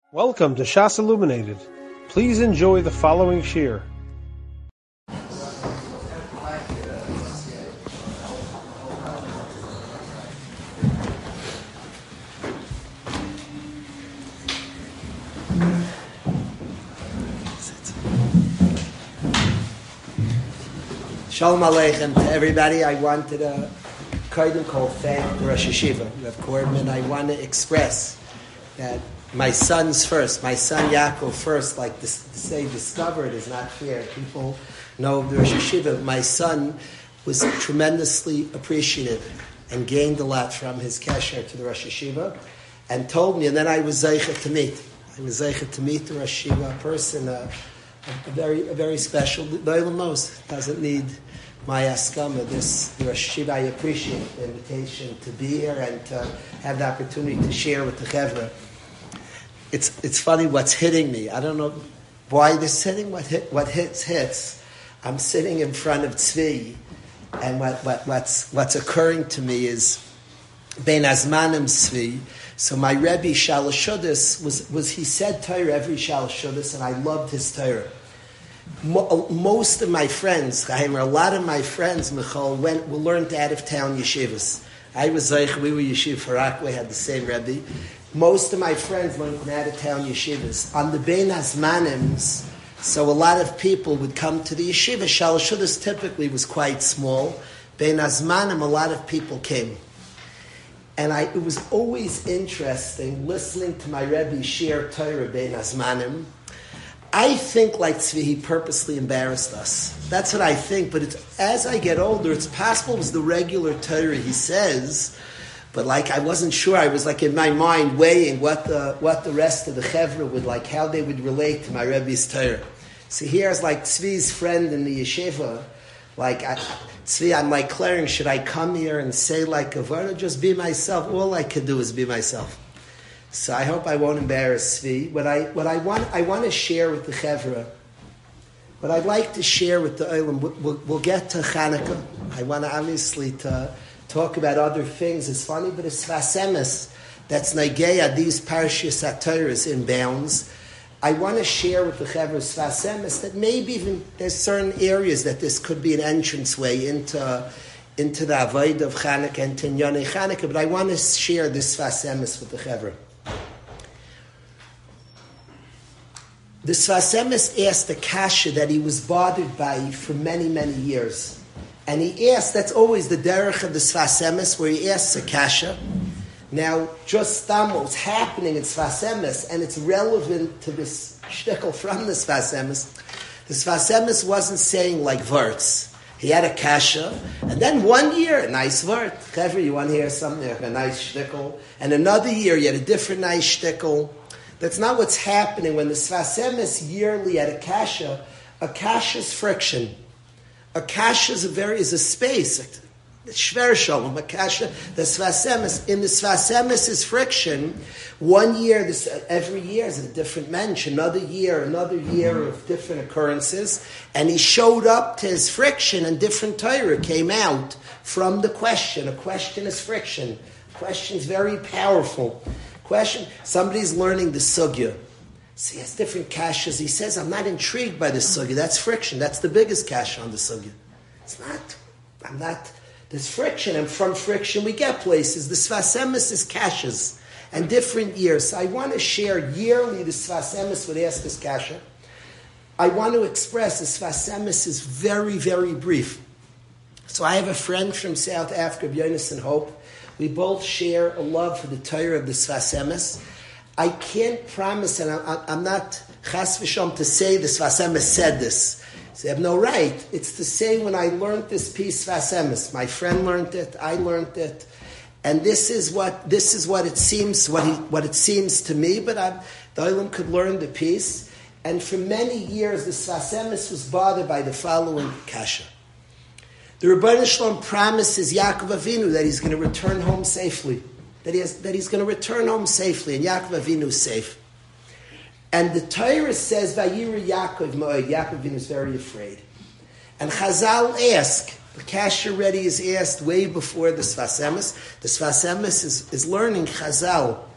Welcome to Shas Illuminated. Please enjoy the following shir. Shalom Aleichem to everybody. I wanted to thank Rosh Hashiva, Rav Korban. I want to express that my son's first, my son Yaakov first, like to say discovered is not fair. People know the Rosh Hashiva. My son was tremendously appreciative and gained a lot from his kesher to the Rosh Hashiva and told me, and then I was zeichet to meet. I was zeichet to meet the Rosh Hashiva, a person, a very special. The Olam knows, doesn't need my askama. This Rosh Hashiva, I appreciate the invitation to be here and to have the opportunity to share with the Chevra. It's funny what's hitting me. I don't know why this hitting. What hits. I'm sitting in front of Tzvi, and what's occurring to me is Ben Azmanim Tzvi. So my Rebbe Shalosh Shudas was he said Torah every Shalosh Shudas, and I loved his Torah. Most of my friends, a lot of my friends, Michal, learned out of town yeshivas. I was Zeich, we were yeshiv Farak, we had the same Rebbe. Most of my friends learned from out-of-town yeshivas. On the Bein Hazmanims, so a lot of people would come to the yeshiva. Shalosh Shudas typically was quite small. Bein Hazmanim, a lot of people came. And it was always interesting listening to my Rebbe share Torah Bein Hazmanim. I think like Tzvi, he purposely embarrassed us. That's what I think. But as I get older, it's possible it was the regular Torah he says. But I wasn't sure. I was in my mind weighing what the rest of the Chevra would how they would relate to my Rebbe's Torah. So here's Tzvi's friend in the yeshiva. Tzvi, I'm clearing, should I come here and say a word or just be myself? All I could do is be myself. So I hope I won't embarrass Tzvi. What I want to share with the Chevra, what I'd like to share with the Olam, we'll get to Chanukah. I want to obviously to talk about other things. It's funny, but it's Svasemis that's Nageya, these Parshas HaTorahs in bounds. I want to share with the Chevra Svasemis that maybe even there's certain areas that this could be an entranceway into the Avodah of Chanukah and Tinyonei Chanukah, but I want to share this Svasemis with the Chevra. The Svasemis asked a kasha that he was bothered by for many, many years. And he asked, that's always the derech of the Svasemis, where he asks a kasha. Now, just what's happening in Svasemis, and it's relevant to this shtickle from the Svasemis. The Svasemis wasn't saying words. He had a kasha, and then one year, a nice word. Chevra, you want to hear something, a nice shtickle. And another year, you had a different nice shtickle. That's not what's happening when the Svasemis yearly had a kasha. A kasha is friction. A kasha is a space. Shver shalom, a kasha. The Svasemis, in the Svasemis is friction. 1 year, every year is a different mensch. Another year of different occurrences. And he showed up to his friction, and different Torah came out from the question. A question is friction. A question is very powerful. Question, somebody's learning the sugya. So he has different kashas. He says, I'm not intrigued by the sugya. That's friction. That's the biggest kasha on the sugya. There's friction, and from friction we get places. The Svasemis is kashas, and different years. So I want to share yearly the Svasemis would ask this kasha. I want to express the Svasemis is very, very brief. So I have a friend from South Africa, Yonis and Hope. We both share a love for the Torah of the Svasemis. I can't promise, and I'm not chas v'sham to say the Svasemis said this. So you have no right. It's to say when I learned this piece Svasemis. My friend learned it, I learned it, and this is what it seems, what it seems to me. But the Olam could learn the piece, and for many years the Svasemis was bothered by the following kasha. The Rebbeinu Shalom promises Yaakov Avinu that he's going to return home safely. That he's going to return home safely, and Yaakov Avinu is safe. And the Torah says, Vayira Yaakov Moed. Yaakov Avinu is very afraid. And Chazal ask, the kasha already is asked way before the Svasemis. The Svasemis is learning Chazal.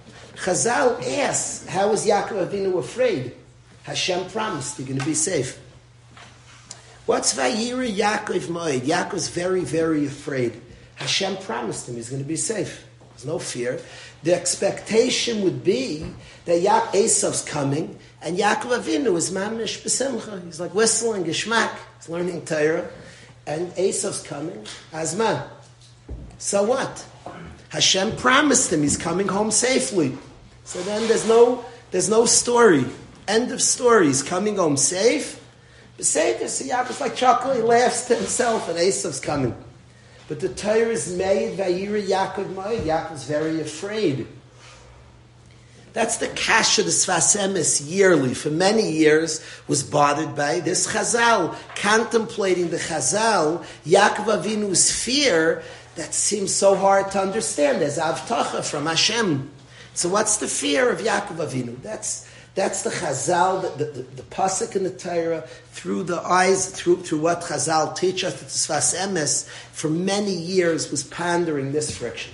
Chazal asks, how is Yaakov Avinu afraid? Hashem promised you're going to be safe. What's Vayira Yaakov Moed? Yaakov's very, very afraid. Hashem promised him he's going to be safe. There's no fear. The expectation would be that Esav's coming, and Yaakov Avinu is mamish b'simcha. He's like whistling geschmack. He's learning Torah, and Esav's coming. Azman. So what? Hashem promised him he's coming home safely. So then there's no story. End of story. He's coming home safe. Beseder, so Yaakov's like chuckling, he laughs to himself, and Esav's coming. But the Torah is made, Vayira Yaakov Moed. Yaakov's very afraid. That's the kasha the Sfas Emes yearly, for many years, was bothered by this Chazal, contemplating the Chazal, Yaakov Avinu's fear, that seems so hard to understand. There's Avtacha from Hashem. So what's the fear of Yaakov Avinu? That's the Chazal, the pasuk in the Torah, through the eyes, through what Chazal teach us, that the Sfas Emes, for many years, was pondering this friction.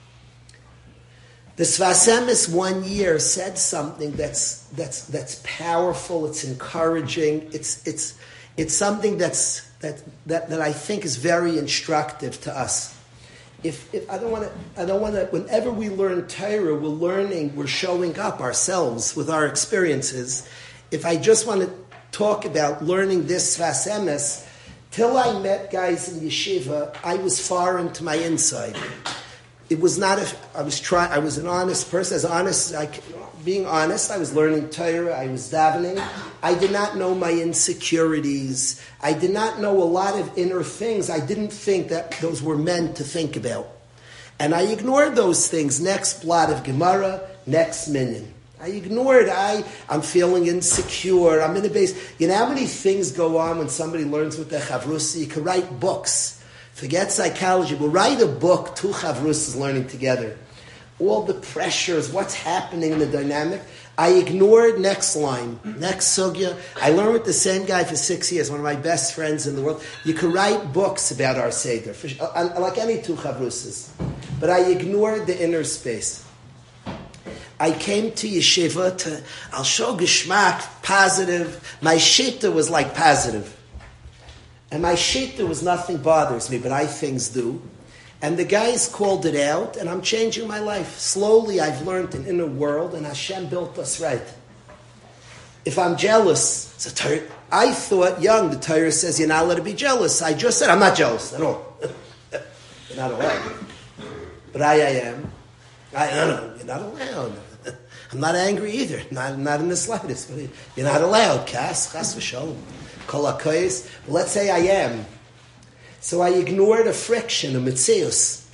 The Sfas Emes one year said something that's powerful, it's encouraging, it's something that I think is very instructive to us. If I don't want to. Whenever we learn Torah, we're showing up ourselves with our experiences. If I just want to talk about learning this Sfas Emes, till I met guys in yeshiva, I was foreign to my inside. It was not. I was an honest person. Being honest, I was learning Torah. I was davening. I did not know my insecurities. I did not know a lot of inner things. I didn't think that those were meant to think about. And I ignored those things. Next blot of Gemara, next minyan. I ignored. I'm feeling insecure. I'm in a base. You know how many things go on when somebody learns with their chavrusa? You can write books. Forget psychology. But write a book, two chavrusas learning together. All the pressures, what's happening in the dynamic. I ignored next line, next sugya. I learned with the same guy for 6 years, one of my best friends in the world. You can write books about our Seder, like any two chavrusas. But I ignored the inner space. I came to yeshiva I'll show geschmack, positive. My shita was like positive. And my shita was nothing bothers me, but things do. And the guys called it out, and I'm changing my life. Slowly, I've learned an inner world, and Hashem built us right. If I'm jealous, I thought young, the Torah says you're not allowed to be jealous. I just said, I'm not jealous at all. You're not allowed. But I am. No, you're not allowed. I'm not angry either. Not in the slightest. But you're not allowed. Chas v'shalom. Kol hakoyes. Let's say I am. So I ignored a friction, a mitzeus.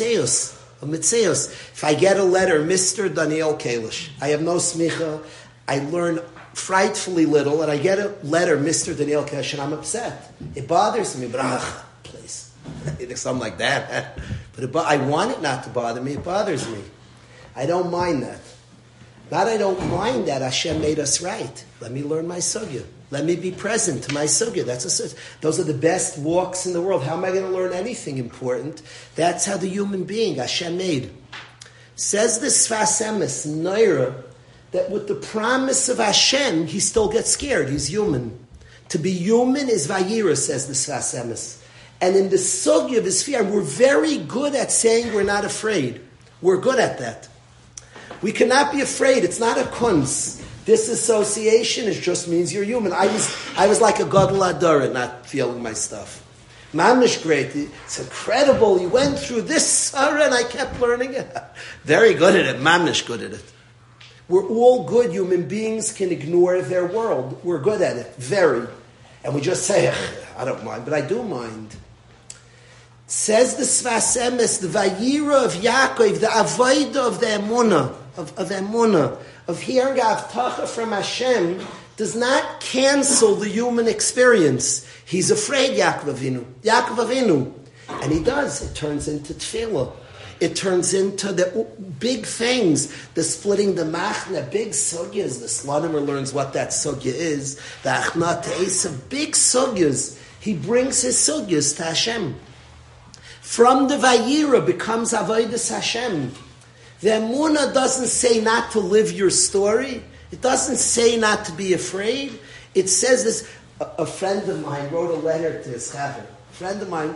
If I get a letter, Mr. Daniel Kalish, I have no smicha, I learn frightfully little, and I get a letter, Mr. Daniel Kalish, and I'm upset. It bothers me, but please. Something like that. But I want it not to bother me, it bothers me. I don't mind that. Not I don't mind that Hashem made us right. Let me learn my sugya. Let me be present to my sugya. Those are the best walks in the world. How am I going to learn anything important? That's how the human being Hashem made. Says the Sfas Emes, Naira, that with the promise of Hashem, he still gets scared. He's human. To be human is Vayira, says the Sfas Emes. And in the sugya of his fear, we're very good at saying we're not afraid. We're good at that. We cannot be afraid. It's not a kunz. Disassociation just means you're human. I was like a gadol adara, not feeling my stuff. Mamish great. It's incredible. You went through this sarah and I kept learning it. Very good at it. Mamish good at it. We're all good. Human beings can ignore their world. We're good at it. Very. And we just say, I don't mind, but I do mind. Says the Sfas Emes, the Vayira of Yaakov, the Avodah of the Emunah, of Emunah, of hearing Avtacha from Hashem, does not cancel the human experience. He's afraid, Yaakov Avinu. And he does. It turns into tefillah. It turns into the big things, the splitting the machna, big sugyas. The Slonimer learns what that sugya is. The achnat esav, big sugyas. He brings his sugyas to Hashem. From the Vayira becomes Avodas Hashem. The emunah doesn't say not to live your story. It doesn't say not to be afraid. It says this. A friend of mine wrote a letter to his chaver. A friend of mine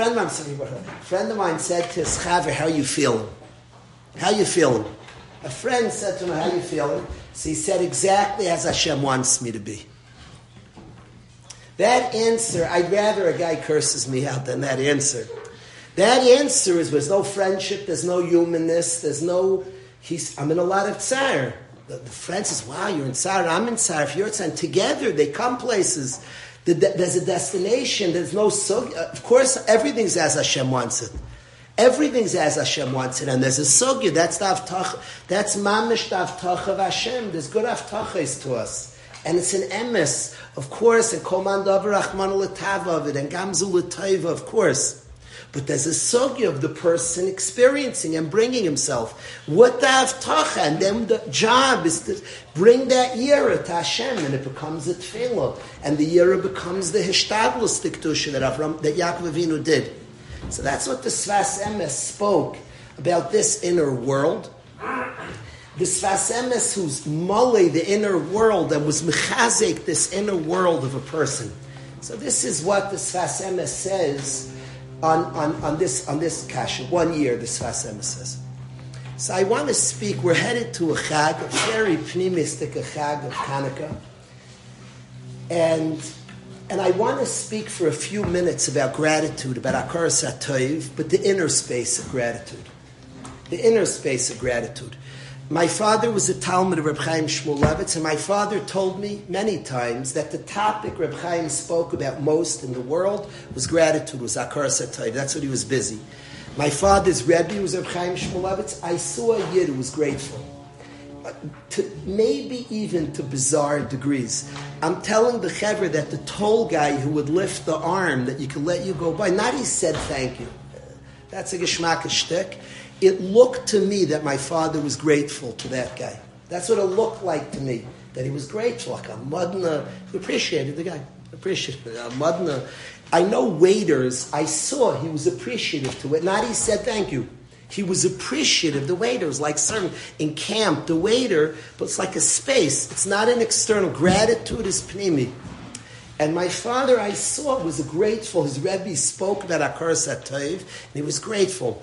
said to his chaver, "How you feeling? How you feeling?" A friend said to him, "How you feeling?" So he said, "Exactly as Hashem wants me to be." That answer, I'd rather a guy curses me out than that answer. That answer is there's no friendship, there's no humanness, I'm in a lot of tsar. The friend says, "Wow, you're in tsar, I'm in tsar." If you're in tsar, together they come places. There's a destination, there's no sugya. Of course, everything's as Hashem wants it. Everything's as Hashem wants it, and there's a sugya. That's the avtach. That's mamish the avtach of Hashem. There's good avtachas to us, and it's an emes, of course, and kol man davar rachmana l'tava of it, and gamzu l'taiva, of course. But there's a sugya of the person experiencing and bringing himself. What the avtacha, and then the job is to bring that yira to Hashem, and it becomes a tefillah, and the yira becomes the hishtadlus tiktusha that Yaakov Avinu did. So that's what the Sfas Emes spoke about this inner world. The Sfas Emes who's mole the inner world and was mechazek this inner world of a person. So this is what the Sfas Emes says on this kasha. 1 year the Sfas Emes says. So I want to speak. We're headed to a chag, a very pnimistic chag of Hanukkah, and I want to speak for a few minutes about gratitude, about Akaras HaTov, but the inner space of gratitude. The inner space of gratitude. My father was a Talmud of Reb Chaim Shmulevitz, and my father told me many times that the topic Reb Chaim spoke about most in the world was gratitude, was Akaras HaTov. That's what he was busy. My father's Rebbe was Reb Chaim Shmulevitz. I saw a Yid who was grateful. Maybe even to bizarre degrees. I'm telling the Chevra that the toll guy who would lift the arm that you could let you go by, not he said thank you. That's a geschmack shtick. It looked to me that my father was grateful to that guy. That's what it looked like to me, that he was grateful. Like a madna, he appreciated the guy. Appreciated a madna. I know waiters, I saw he was appreciative to it. Not he said thank you. He was appreciative. The waiter was like serving in camp. The waiter, but it's like a space. It's not an external. Gratitude is pnimi. And my father, I saw, was grateful. His Rebbe spoke about Akaras HaTov, and he was grateful.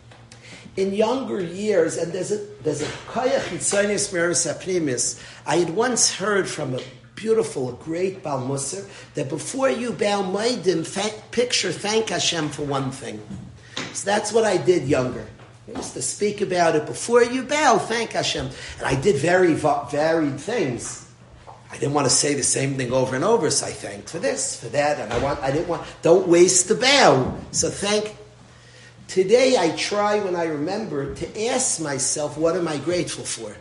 In younger years, and there's a koyach hitzonis me'eres hapnimis. I had once heard from a great Baal Musar, that before you bow maidim, picture thank Hashem for one thing. So that's what I did younger. I used to speak about it. Before you bow, thank Hashem. And I did very varied things. I didn't want to say the same thing over and over, so I thanked for this, for that, and don't waste the bow. So thank. Today I try, when I remember, to ask myself, what am I grateful for?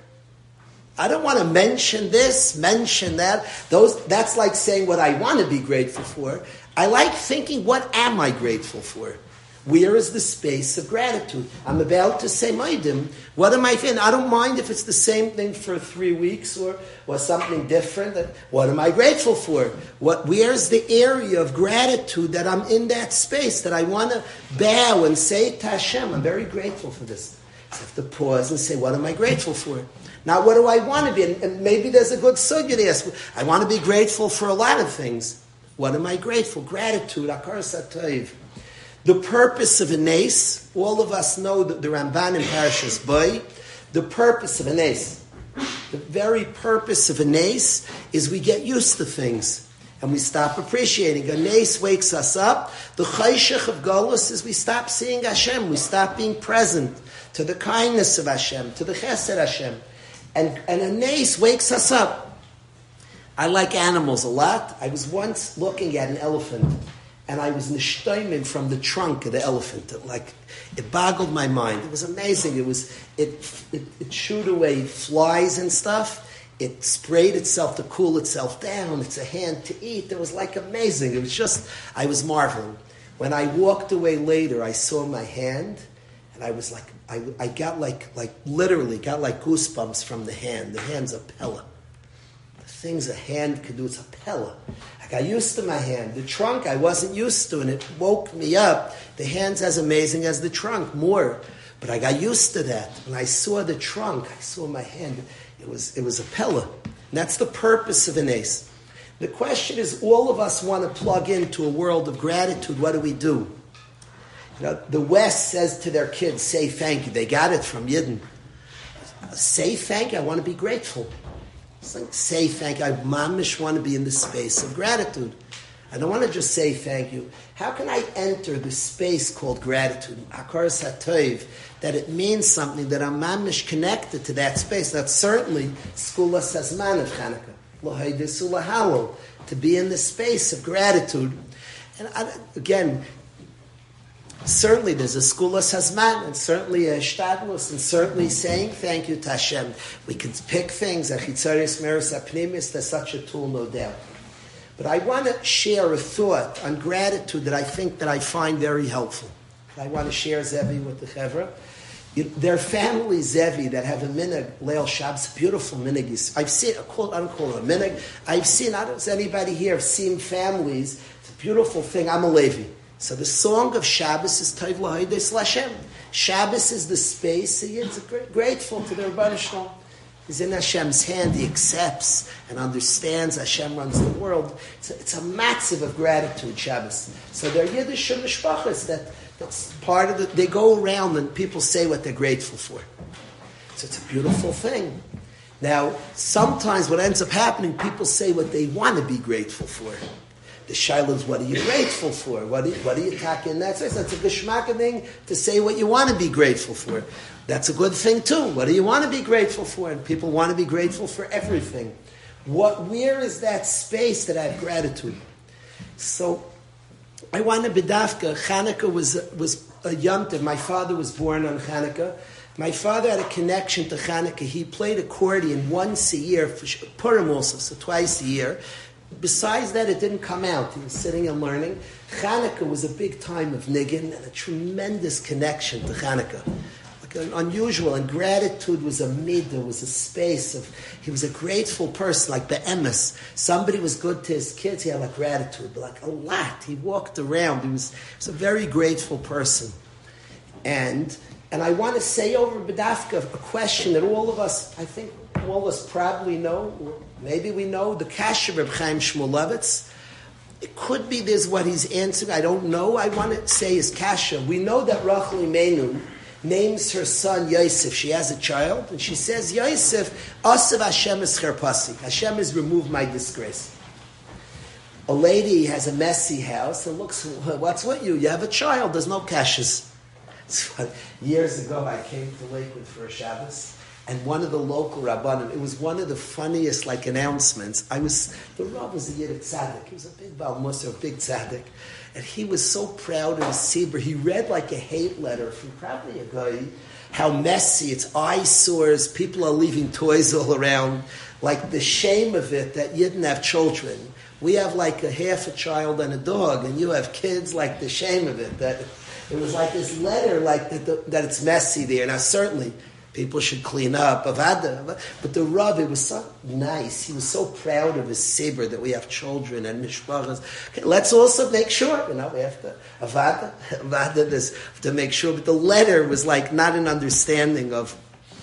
I don't want to mention this, mention that. That's like saying what I want to be grateful for. I like thinking, what am I grateful for? Where is the space of gratitude? I'm about to say maidim. What am I feeling? I don't mind if it's the same thing for 3 weeks or something different. What am I grateful for? Where's the area of gratitude that I'm in that space that I want to bow and say to Hashem, I'm very grateful for this. So I have to pause and say, what am I grateful for? Now, what do I want to be? And maybe there's a good sugya to ask. I want to be grateful for a lot of things. What am I grateful? Gratitude, Akaras HaTov. The purpose of a nace, all of us know that the Ramban in Parashas Bo, the purpose of a nace, the very purpose of a nace is we get used to things and we stop appreciating. A nace wakes us up. The chayshech of Golus is we stop seeing Hashem, we stop being present to the kindness of Hashem, to the chesed Hashem. And a nace wakes us up. I like animals a lot. I was once looking at an elephant, and I was nishtoimin from the trunk of the elephant. It boggled my mind. It was amazing. It shooed away flies and stuff. It sprayed itself to cool itself down. It's a hand to eat. It was like amazing. It was just, I was marveling. When I walked away later, I saw my hand, and I was like, I got literally got like goosebumps from the hand. The hand's a pella. The things a hand could do, it's a pella. I got used to my hand. The trunk I wasn't used to, and it woke me up. The hand's as amazing as the trunk, more. But I got used to that. When I saw the trunk, I saw my hand. It was a pella. And that's the purpose of an ace. The question is, all of us want to plug into a world of gratitude. What do we do? You know, the West says to their kids, say thank you. They got it from Yidden. Say thank you. I want to be grateful. It's like, say thank you. I mamish want to be in the space of gratitude. I don't want to just say thank you. How can I enter the space called gratitude? Hakaras HaTov, that it means something, that I'm mamish connected to that space. That's certainly Skulas Hazman of Chanukah. L'haidisu l'halal, to be in the space of gratitude. And again, certainly there's a Skulas Hazman, and certainly a Shtadlus, and certainly saying thank you to Hashem. We can pick things, Achitzaris Meres Apnimis, there's such a tool, no doubt. But I want to share a thought on gratitude that I think that I find very helpful. I want to share Zevi with the Chevra. There are families, Zevi, that have a minhag, Leil Shabbos, beautiful minhagis. I've seen, I don't call it a minhag. I've seen, I don't know, anybody here have seen families. It's a beautiful thing. I'm a Levi. So the song of Shabbos is Tov L'Haides L'Hashem. Shabbos is the space. It's grateful to the Rebbeinu Shalom. He's in Hashem's hand. He accepts and understands Hashem runs the world. It's a massive of gratitude, Shabbos. So there are Yiddish mishpachas that's part of it. They go around and people say what they're grateful for. So it's a beautiful thing. Now, sometimes what ends up happening, people say what they want to be grateful for. The shaila is, what are you grateful for? What are you talking in that sense? That's a geshmaka thing to say what you want to be grateful for. That's a good thing too. What do you want to be grateful for? And people want to be grateful for everything. Where is that space that I have gratitude? So I want to bedafka. Chanukah was a yomtiv. My father was born on Chanukah. My father had a connection to Chanukah. He played accordion once a year, for Purim also, so twice a year. Besides that, it didn't come out. He was sitting and learning. Chanukah was a big time of niggin and a tremendous connection to Chanukah. Like unusual, and gratitude was a midah, was a space of, he was a grateful person, like the emes. Somebody was good to his kids, he had like gratitude, like a lot. He walked around, he was a very grateful person. And I want to say over B'dafka a question that all of us, I think all of us probably know, or maybe we know, the Kasher Reb Chaim Shmulevitz. It could be this what he's answering, I don't know. I want to say his Kasher. We know that Rachel Imenu names her son Yosef. She has a child, and she says, Yosef, Asav Hashem es cherpasi. Hashem has removed my disgrace. A lady has a messy house and looks, what's with you? You have a child, there's no kashes. Years ago, I came to Lakewood for a Shabbos, and one of the local rabbanim, it was one of the funniest announcements. The Rav was a Yiddish tzaddik. He was a big Baal Musar, a big tzaddik. And he was so proud of his Sibur. He read like a hate letter from probably a guy, how messy, it's eyesores, people are leaving toys all around, like the shame of it that you didn't have children. We have like a half a child and a dog, and you have kids, like the shame of it. That it was like this letter, like that it's messy there. Now certainly, people should clean up, avada. But the Rav, it was so nice. He was so proud of his Sibur that we have children and mishpachas. Okay, let's also make sure, we have to, avada this, to make sure. But the letter was like not an understanding of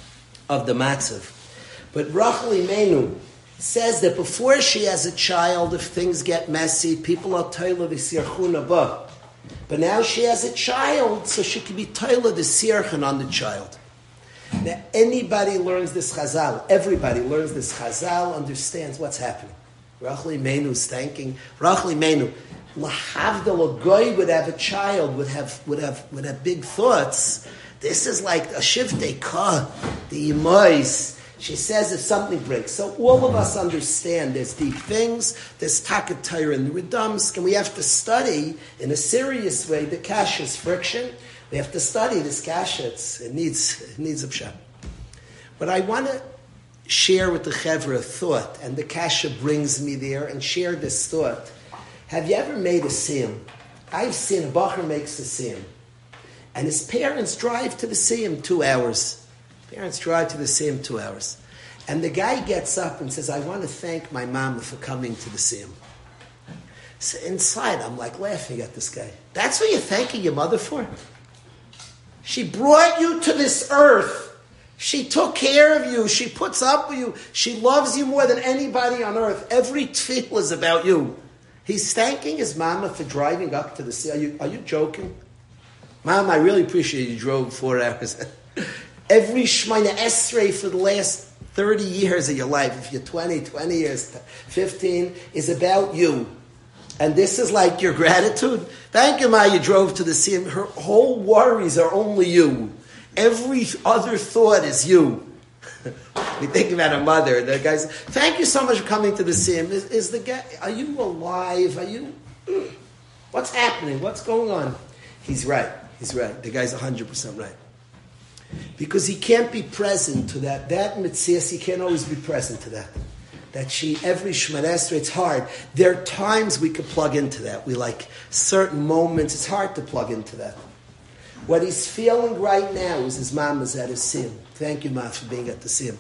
the matzav. But Rachel Imenu says that before she has a child, if things get messy, people are toila v'sirchun abah. But now she has a child, so she can be toila the sirchun on the child. Now, anybody learns this Chazal, everybody learns this Chazal, understands what's happening. Rachel Imenu is thanking Rachel Imenu. Lahavdal, a goy would have a child, would have big thoughts. This is like a shiftei ka, the imais. She says if something breaks. So all of us understand there's deep things, there's takat Torah and the Redums, and we have to study in a serious way the kashrus friction. We have to study this kasha. It needs a pshat. But I want to share with the chevra a thought, and the kasha brings me there, and share this thought. Have you ever made a siyum? I've seen a bacher makes a siyum, and his parents drive to the siyum 2 hours. Parents drive to the siyum 2 hours. And the guy gets up and says, I want to thank my mama for coming to the siyum. So inside, I'm like laughing at this guy. That's what you're thanking your mother for? She brought you to this earth. She took care of you. She puts up with you. She loves you more than anybody on earth. Every tefillah is about you. He's thanking his mama for driving up to the sea. Are you joking? Mom, I really appreciate you drove 4 hours. Every Shemona Esrei for the last 30 years of your life, if you're 20 years, 15, is about you. And this is like your gratitude. Thank you, Ma, you drove to the sea. Her whole worries are only you. Every other thought is you. We think about a mother. The guy says, thank you so much for coming to the sea. Is the guy, are you alive? What's happening? What's going on? He's right. The guy's 100% right. Because he can't be present to that. That mitzvah, he can't always be present to that. That every Shemona Esrei, it's hard. There are times we could plug into that. We like certain moments, it's hard to plug into that. What he's feeling right now is his mama's at his sim. Thank you, Ma, for being at the sim.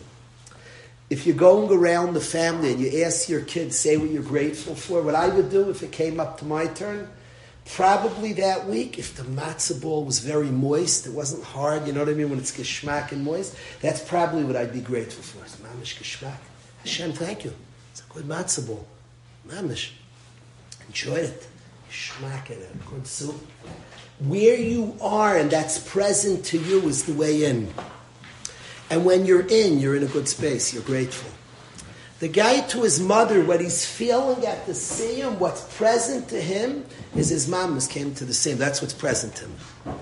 If you're going around the family and you ask your kids, say what you're grateful for, what I would do if it came up to my turn, probably that week, if the matzah ball was very moist, it wasn't hard, you know what I mean, when it's geschmack and moist, that's probably what I'd be grateful for. It's mamish geschmack. Hashem, thank you. It's a good matzah ball. Mamish. Enjoyed it. Geschmack it, a good soup. Where you are and that's present to you is the way in. And when you're in a good space. You're grateful. The guy to his mother, what he's feeling at the siyum, what's present to him, is his mamas came to the siyum. That's what's present to him.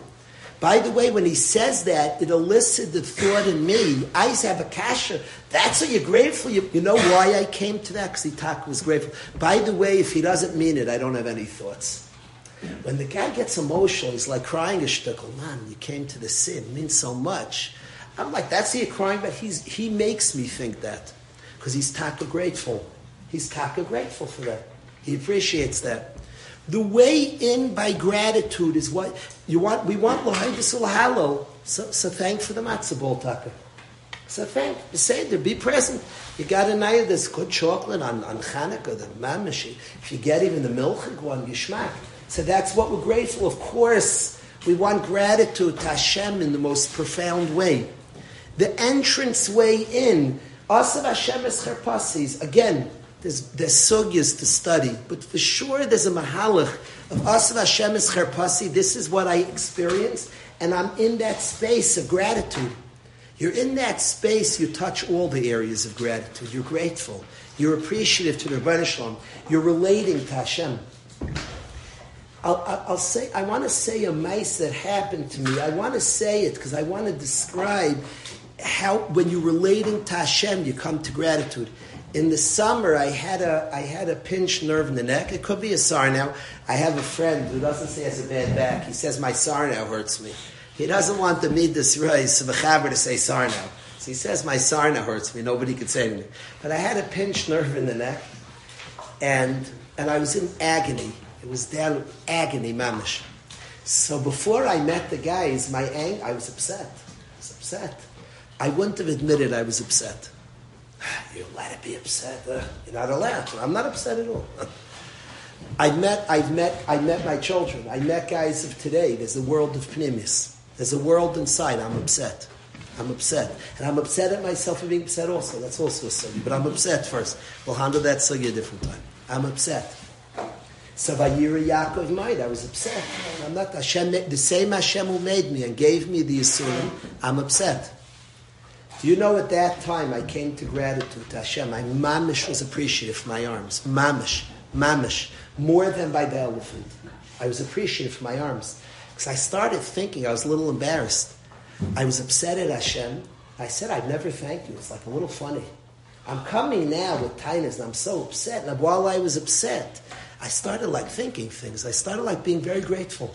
By the way, when he says that, it elicited the thought in me, I used to have a kasha. That's what you're grateful. You know why I came to that? Because Itaka was grateful. By the way, if he doesn't mean it, I don't have any thoughts. When the guy gets emotional, he's like crying a shtickle. Man, you came to the siyum. It means so much. I'm like, that's the crying, but he makes me think that. Because he's taka grateful. He's taka grateful for that. He appreciates that. The way in by gratitude is what you want. We want l'haydus l'halal. So thank for the matzah ball taka. So thank. Say there, be present. You got a night this good chocolate on Chanukah, the mamishi. If you get even the milchig one, yishmak. So that's what we're grateful. Of course, we want gratitude to Hashem in the most profound way. The entrance way in. Asav Hashem es cherpasis. Again, there's sugyas to study, but for sure there's a mahalach of Asav Hashem es cherpasi. This is what I experienced, and I'm in that space of gratitude. You're in that space, you touch all the areas of gratitude. You're grateful. You're appreciative to the Rebbeinu Shalom. You're relating to Hashem. I'll say, I want to say a mice that happened to me. I want to say it because I want to describe how, when you're relating to Hashem, you come to gratitude. In the summer, I had a pinched nerve in the neck. It could be a sarnau. I have a friend who doesn't say he has a bad back. He says my sarnau hurts me. He doesn't want the midas rice of a chaver to say sarnau. So he says my sarnau hurts me. Nobody could say anything. But I had a pinched nerve in the neck, and I was in agony. It was down agony, mamish. So before I met the guys, I was upset. I wouldn't have admitted I was upset. You're allowed to be upset. You're not allowed. I'm not upset at all. I met my children. I met guys of today. There's a world of pnimis. There's a world inside. I'm upset. And I'm upset at myself for being upset also. That's also a sugi. But I'm upset first. We'll handle that sugi a different time. I'm upset. So Vayira Yaakov might. I was upset. I'm not Hashem. The same Hashem who made me and gave me the Yisurim. I'm upset. Do you know at that time I came to gratitude to Hashem. My mamish was appreciative for my arms. Mamish. More than by the elephant. I was appreciative for my arms. Because I started thinking, I was a little embarrassed. I was upset at Hashem. I said, I've never thanked you. It's like a little funny. I'm coming now with tightness and I'm so upset. And while I was upset, I started like thinking things. I started like being very grateful.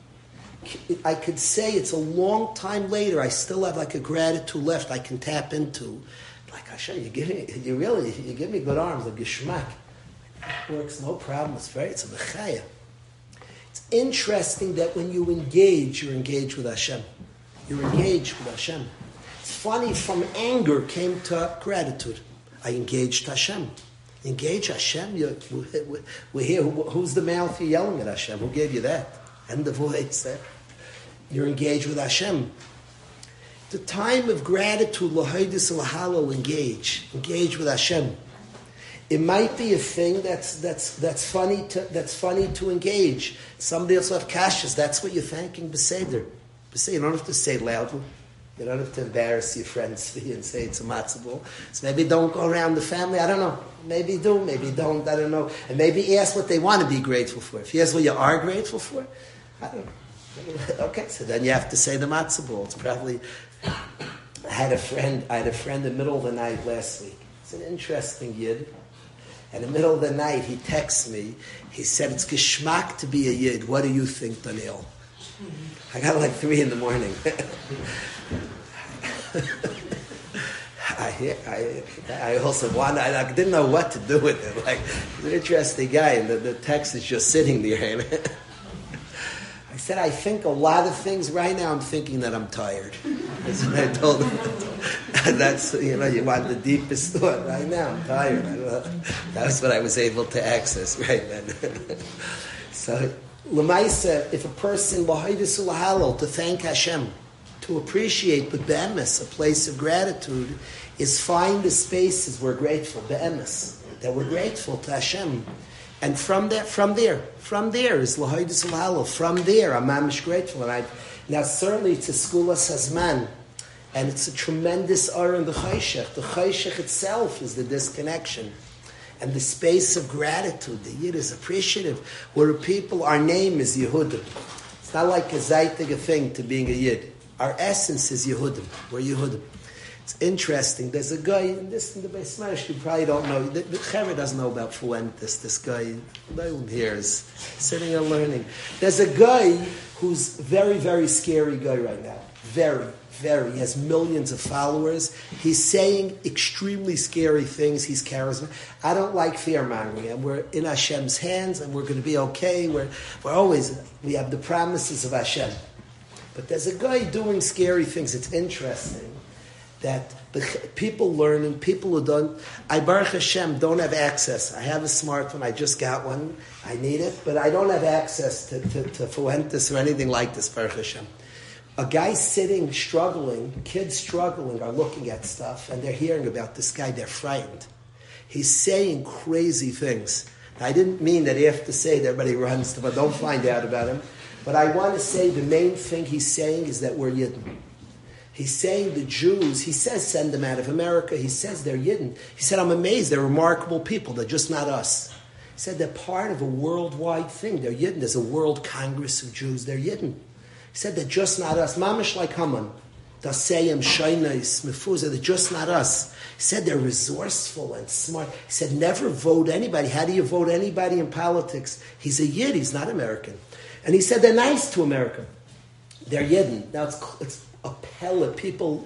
I could say it's a long time later. I still have like a gratitude left I can tap into. Like Hashem, you give me good arms, like geschmack. It works, no problem. It's a mechaya. It's interesting that when you engage, you're engaged with Hashem. You're engaged with Hashem. It's funny, from anger came to gratitude. I engaged Hashem. Engage Hashem. We're here. Who's the mouth you're yelling at Hashem? Who gave you that? And the voice. You're engaged with Hashem. The time of gratitude, l'haydis l'halal, engage with Hashem. It might be a thing that's funny to engage. Somebody else will have kashas. That's what you're thanking Beseder. You don't have to say it loudly. You don't have to embarrass your friends and say it's a matzah ball. So maybe don't go around the family. I don't know. Maybe do. Maybe don't. I don't know. And maybe ask what they want to be grateful for. If you ask what you are grateful for, I don't know. Okay, so then you have to say the matzah ball. It's probably. I had a friend in the middle of the night last week. It's an interesting yid. In the middle of the night, he texts me. He said, "It's geschmack to be a yid. What do you think, Daniel?" I got like 3 a.m. I also wanted. I didn't know what to do with it. Like, he's an interesting guy, and the text is just sitting there. I said, I think a lot of things right now. I'm thinking that I'm tired. That's what I told him. That's, you want the deepest thought. Right now, I'm tired. That was what I was able to access right then. So, L'maisa, if a person l'haydis l'halal, to thank Hashem, to appreciate, but be'emes, a place of gratitude, is find the spaces we're grateful, be'emes, that we're grateful to Hashem. And from there is l'haydis l'halal. From there, I'm mamish grateful. Now, certainly, it's a skulas hazman, and it's a tremendous aura in the chayshech. The chayshech itself is the disconnection. And the space of gratitude, the Yid is appreciative. We're a people, our name is Yehudim. It's not like a zaytig thing to being a Yid. Our essence is Yehudim. We're Yehudim. It's interesting. There's a guy in the Beis Medrash, you probably don't know. The Chevra doesn't know about Fuentes. This guy, no one here is sitting and learning. There's a guy who's very, very scary guy right now. Very. He has millions of followers. He's saying extremely scary things. He's charismatic. I don't like fear-mongering. And we're in Hashem's hands, and we're going to be okay. We have the promises of Hashem. But there's a guy doing scary things. It's interesting that people learning, people who don't, I Baruch Hashem don't have access. I have a smartphone. I just got one. I need it. But I don't have access to Fuentes or anything like this, Baruch Hashem. A guy sitting, struggling, kids struggling are looking at stuff, and they're hearing about this guy, they're frightened. He's saying crazy things. I didn't mean that after say that everybody runs to, but don't find out about him. But I want to say the main thing he's saying is that we're Yidden. He's saying the Jews, he says send them out of America, he says they're Yidden. He said, I'm amazed, they're remarkable people, they're just not us. He said they're part of a worldwide thing, they're Yidden. There's a World Congress of Jews, they're Yidden. He said they're just not us. Mamish like Haman. Daseyim, Shainais, Mefuzah, they're just not us. He said they're resourceful and smart. He said never vote anybody. How do you vote anybody in politics? He's a Yid, he's not American. And he said they're nice to America. They're Yidden. Now it's a pellet. People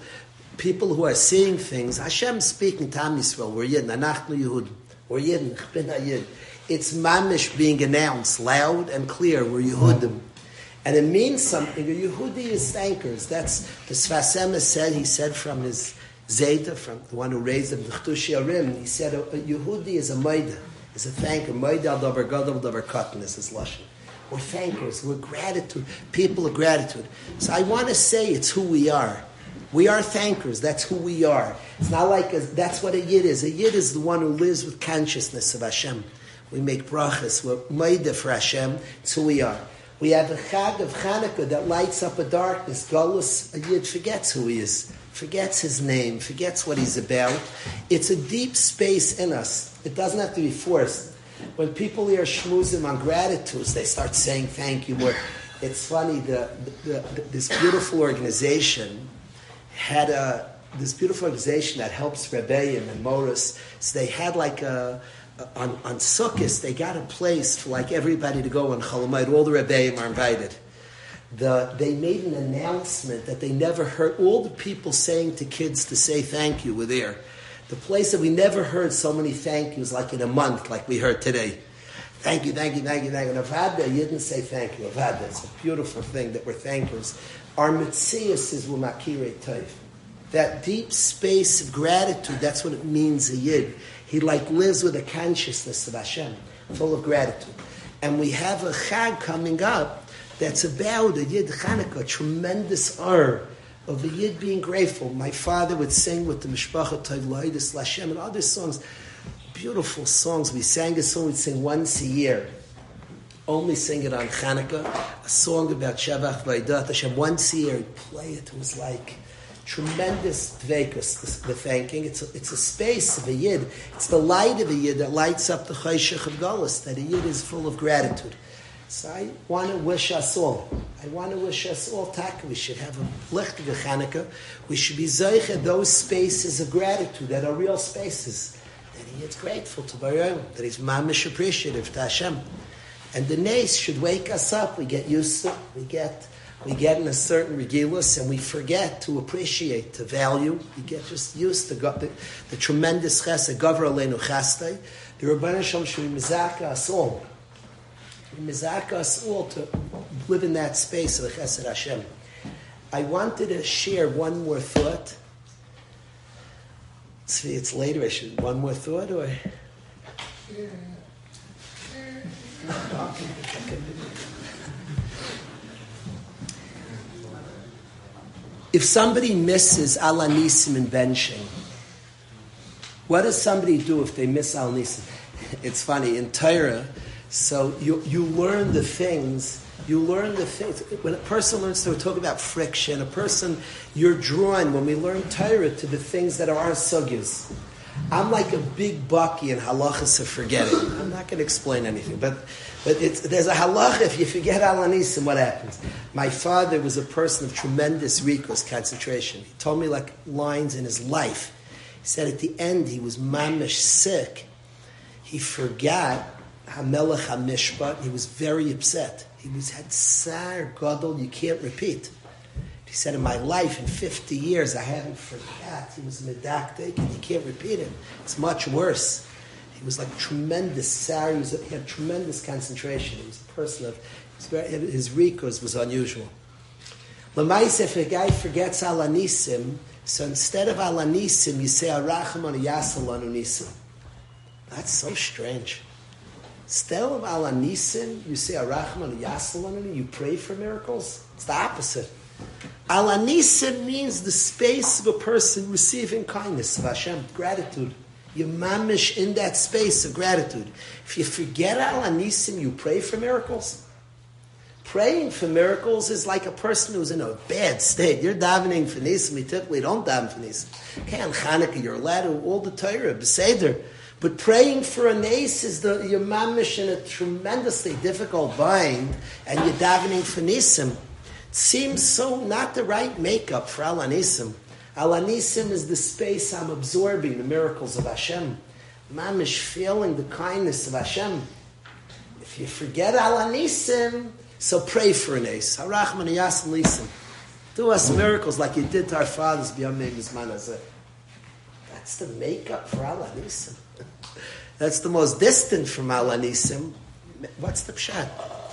who are seeing things. Hashem's speaking to Am Yisrael. We're Yidden. Anachnu Yehud. We're Yidden. Ich bin a Yid. It's mamish being announced loud and clear. We're Yehudim. And it means something. A Yehudi is thankers. That's the Sfas Emes said. He said from his Zeta, from the one who raised him, the Chtushi Arim. He said a Yehudi is a Moida, is a thanker. Moida al davar gadol davar katan is his lashon. We're thankers. We're gratitude. People of gratitude. So I want to say it's who we are. We are thankers. That's who we are. It's not like that's what a Yid is. A Yid is the one who lives with consciousness of Hashem. We make brachas. We're Moida for Hashem. It's who we are. We have a Chag of Chanukah that lights up a darkness. Galus, a Yid forgets who he is, forgets his name, forgets what he's about. It's a deep space in us. It doesn't have to be forced. When people hear shmuzim on gratitudes, they start saying thank you more. It's funny, this beautiful organization had this beautiful organization that helps Rebbeim and Moros. So they had like on Sukkot, they got a place for like everybody to go on Chol Hamoed. All the Rebbeim are invited. They made an announcement that they never heard. All the people saying to kids to say thank you were there. The place that we never heard so many thank yous like in a month, like we heard today. Thank you, thank you, thank you, thank you. And Avada, you didn't say thank you. Avada, it's a beautiful thing that we're thankers. Our Metzias is Umakirei Tov. That deep space of gratitude, that's what it means a Yid. He like lives with a consciousness of Hashem, full of gratitude. And we have a Chag coming up that's about a Yid Chanukah, tremendous hour of a Yid being grateful. My father would sing with the Mishpacha Tov L'Hodos L'Hashem and other songs, beautiful songs. We sang a song we'd sing once a year. Only sing it on Chanukah, a song about Shavach V'Aidat Hashem. Once a year, he'd play it. It was like tremendous dveikus, the thanking. It's a space of a Yid. It's the light of a Yid that lights up the Chayshach of Galus, that a Yid is full of gratitude. So I want to wish us all. Taka, we should have a lichtige Chanukah. We should be zeicha those spaces of gratitude that are real spaces. That he is grateful to Baruch, that he's mamish appreciative to Hashem. And the nace should wake us up. We get used to it. We get in a certain regilus and we forget to appreciate, to value. We get just used to the tremendous chesed, Gavra Aleinu Chastai. The Rebbeinu Shalom should mizaka us all. Mizaka us all to live in that space of the chesed Hashem. I wanted to share one more thought. See, it's later. I should one more thought or. If somebody misses Al Nisim in benching, what does somebody do if they miss Al Nisim? It's funny, in Torah, so you learn the things. When a person learns to talk about friction, you're drawn, when we learn Torah, to the things that are our sugyas. I'm like a big bucky in halachas of forgetting. I'm not going to explain anything, but there's a halacha, if you forget Al Nisim, what happens? My father was a person of tremendous rikos, concentration. He told me like lines in his life. He said at the end he was mamish sick. He forgot Hamelech HaMishpat. He was very upset. He had sar gadol you can't repeat. He said, in my life, in 50 years, I haven't forgot. He was medactic, and you can't repeat it. It's much worse. He was like tremendous sar. He had tremendous concentration. He was a person of, his rikos was unusual. L'maisa, if a guy forgets Al Nisim, so instead of Al Nisim, you say Arachman Yasal Anu Nisim. That's so strange. Instead of Al Nisim, you say Arachman Yasal Anu. You pray for miracles. It's the opposite. Al Nisim means the space of a person receiving kindness of Hashem, gratitude. You're mamish in that space of gratitude. If you forget Al Nisim, you pray for miracles. Praying for miracles is like a person who's in a bad state. You're davening for Nisim. We typically don't daven for Nisim. Okay, on Chanukah, you're allowed to all the Torah, Beseder. But praying for a nace is you're mamish in a tremendously difficult bind, and you're davening for Nisim. Seems so not the right makeup for Al Nisim. Al Nisim is the space I'm absorbing the miracles of Hashem. Mamish feeling the kindness of Hashem. If you forget Al Nisim, so pray for an ace. Harachman Yasam Lisim. Do us miracles like you did to our fathers beyond Mizman Hazeh. That's the makeup for Al Nisim. That's the most distant from Al Nisim. What's the pshat?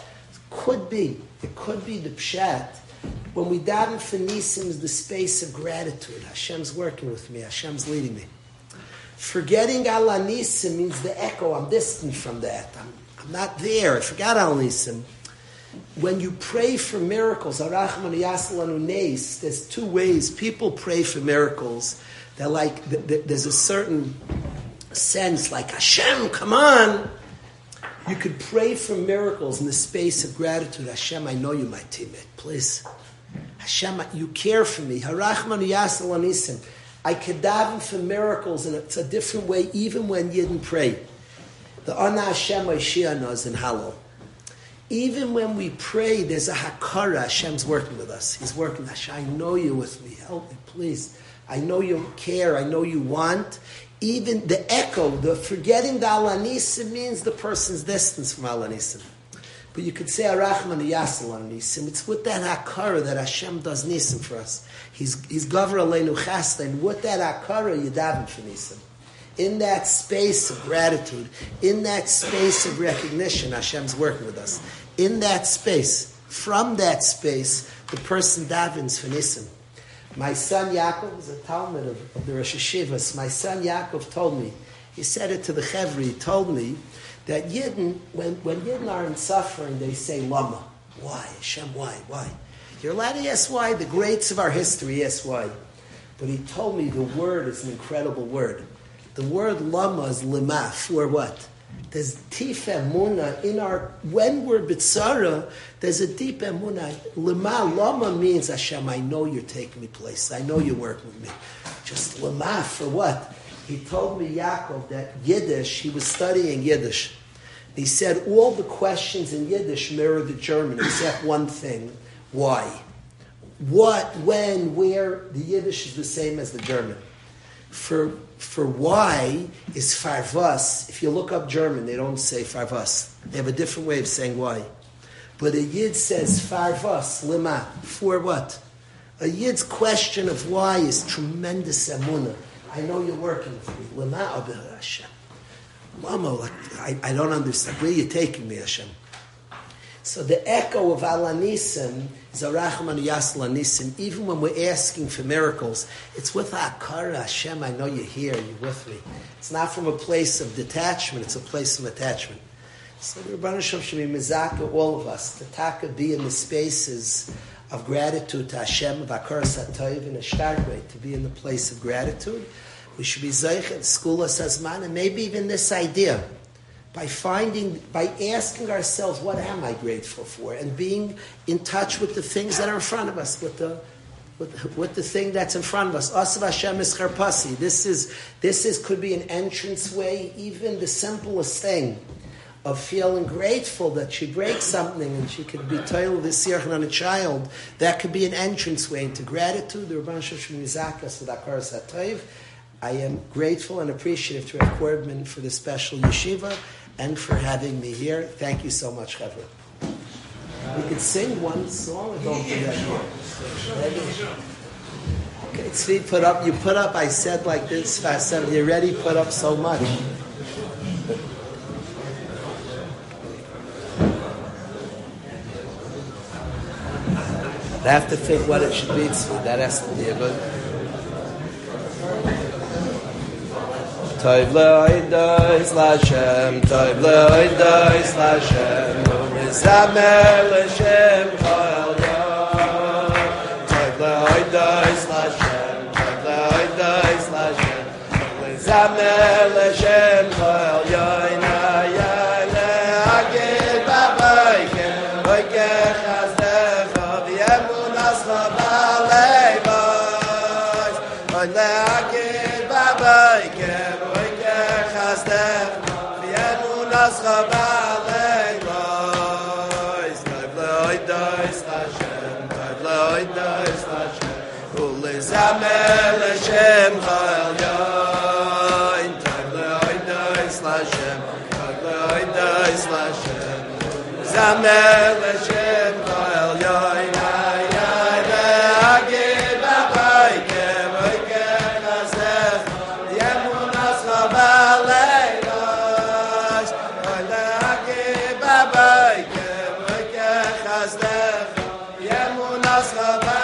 It could be the pshat. When we daven for Nisim is the space of gratitude. Hashem's working with me. Hashem's leading me. Forgetting Al Nisim means the echo. I'm distant from that. I'm not there. I forgot Al Nisim. When you pray for miracles, Arachman Yasal Anu Neis, there's two ways people pray for miracles. They're like, there's a certain sense like, Hashem, come on. You could pray for miracles in the space of gratitude. Hashem, I know you, my teammate. Please. Hashem, you care for me. Harachman Yasal Anisim. I could daven for miracles, and it's a different way, even when you didn't pray. The Ana Hashem Aishiana is in Hallel. Even when we pray, there's a hakara. Hashem's working with us. He's working. Hashem, I know you're with me. Help me, please. I know you care. I know you want. Even the echo, the forgetting the Al Nisim means the person's distance from Al Nisim. But you could say Arachman Yasal Al Nisim. It's with that hakara that Hashem does Nisim for us. He's Gavra Aleinu Chasda, and with that hakara you daven for Nisim. In that space of gratitude, in that space of recognition, Hashem's working with us. In that space, from that space, the person davens for Nisim. My son Yaakov is a Talmud of the Rosh Hashivas. My son Yaakov told me, he said it to the Chevri, he told me that Yidden, when Yidden are in suffering, they say Lama. Why? Hashem, why? Why? You're allowed to ask why. The greats of our history ask why. But he told me the word is an incredible word. The word lama is lima, for what? There's tif emuna in our, when we're bitzara, there's a deep emuna. Lima, lama means, Hashem, I know you're taking me places. I know you're working with me. Just lima, for what? He told me, Yaakov, that Yiddish, he was studying Yiddish. He said all the questions in Yiddish mirror the German, except one thing. Why? What, when, where? The Yiddish is the same as the German. For why is farvas. If you look up German, they don't say farvas. They have a different way of saying why. But a Yid says farvas, lima. For what? A Yid's question of why is tremendous emunah. I know you're working with me. Lima abir Hashem. Mama, I don't understand. Where are you taking me, Hashem? So the echo of Alanisim is Arachman Yasla Nisim. Even when we're asking for miracles, it's with Akara, Hashem, I know you're here, you're with me. It's not from a place of detachment, it's a place of attachment. So the Rebbeinu Shem should be mizaka, all of us, to taka be in the spaces of gratitude to Hashem, of Akara Satayv, in a stark way, to be in the place of gratitude. We should be Zeichet, Skulas Azman, and maybe even this idea. By asking ourselves, what am I grateful for? And being in touch with the things that are in front of us, with the thing that's in front of us. Asav Hashem is charpasi. This could be an entrance way, even the simplest thing of feeling grateful that she breaks something and she could be told this yirchan on a child. That could be an entrance way into gratitude. The Rebbeinu Shem Mizakas with Akar Satayv. I am grateful and appreciative to Rav Korbman for the special yeshiva and for having me here. Thank you so much, Chavra. We could sing one song or don't do that here. Okay, Tzvi, put up. You put up, I said like this, fast 7. You already put up so much. I have to think what it should be, Tzvi. That has to be a good... Toiv le'oidois l'Hashem, Toiv le'oidois l'Hashem, U'mizamer l'Hashem chol yom. Toiv le'oidois l'Hashem, Toiv le'oidois l'Hashem, U'mizamer l'Hashem chol yom. Na'yay le'agid b'avoikem, Voikech chazdecha, V'yemunascha b'alei bois. Le'agid b'avoikem, Zamer Hashem chol yoin, Tov le'oidos l'Hashem, Tov le'oidos l'Hashem. Zamer Hashem chol yoin, Ayay le'agid b'avoikem, Voikech chazdecha, V'yemunascha b'alei bois. Le'agid b'avoikem, Voikech chazdecha, V'yemunascha b'alei.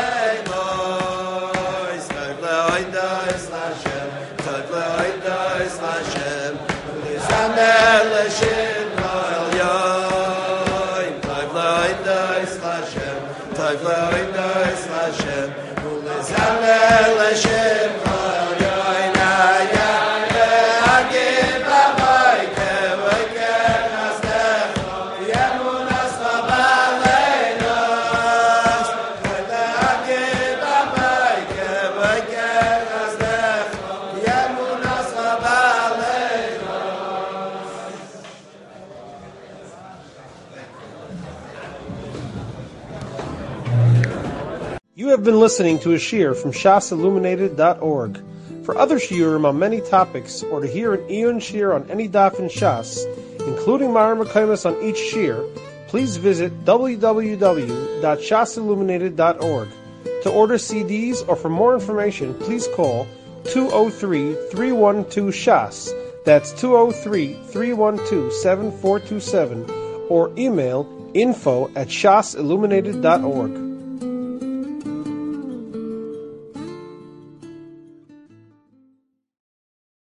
You have been listening to a shiur from shasilluminated.org. For other shiurim on many topics, or to hear an Iyun shiur on any daf in Shas, including Mareh Mekomos on each shiur, please visit www.shasilluminated.org. To order CDs or for more information, please call 203-312-SHAS. That's 203-312-7427, or email info@shasilluminated.org.